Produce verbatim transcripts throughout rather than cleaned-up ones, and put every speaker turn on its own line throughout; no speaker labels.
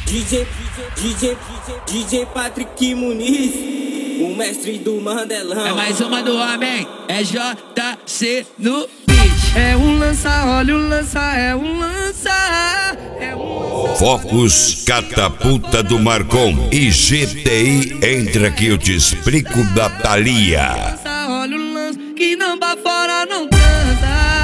DJ, DJ, DJ Patrick Muniz, o mestre do Mandelão.
É mais uma do homem, é J C no beat. É um lança, olha o lança, é um lança, é um lança.
Focus Catapulta do Marcon e G T I entra que eu te explico da Thalia.
Olha o lança, que não pra fora não transa.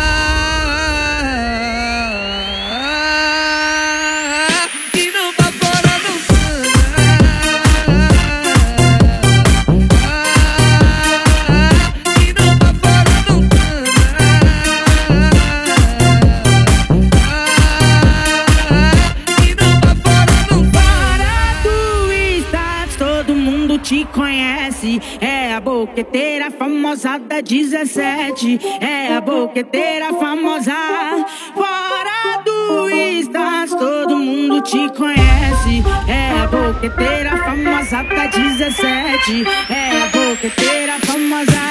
Te conhece, é a boqueteira famosa da dezessete, é a boqueteira famosa. Fora do Stats, todo mundo te conhece, é a boqueteira famosa da dezessete, é a boqueteira famosa.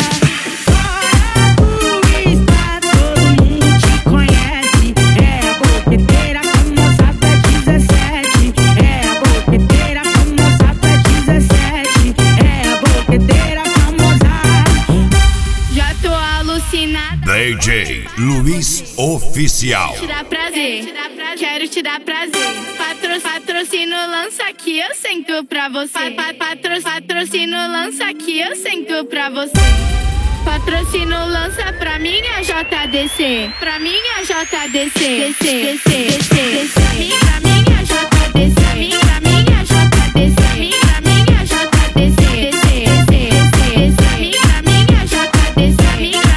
D J Luiz Oficial.
Te dá prazer, quero te dar prazer. Patro, patrocínio lança aqui, eu sento pra você. Pa, patro, patrocínio lança aqui, eu sento pra você. Patrocínio lança pra minha J D C, pra minha J D C, D C, D C, D C, D C. Pra minha J D C, pra minha J D C, pra minha J D C, D C, D C, D C. Pra minha J D C, pra minha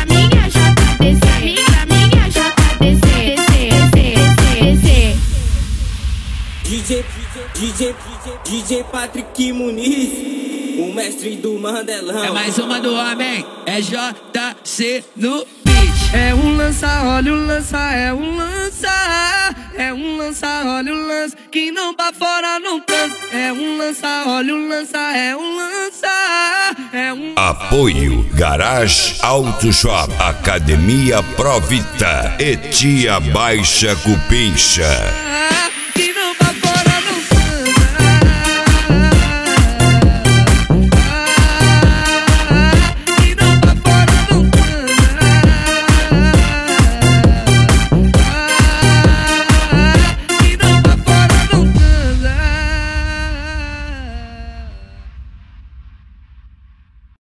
DJ, DJ, DJ Patrick Muniz, o mestre do Mandelão.
É mais uma do homem, é J C no beat. É um lança, olha o lança, é um lança, é um lança, olha o lança, que não pra fora não transa. É um lança, olha o lança, é um lança, é um.
Apoio Garage Auto Shop, Academia Provita e Tia Baixa Cupincha.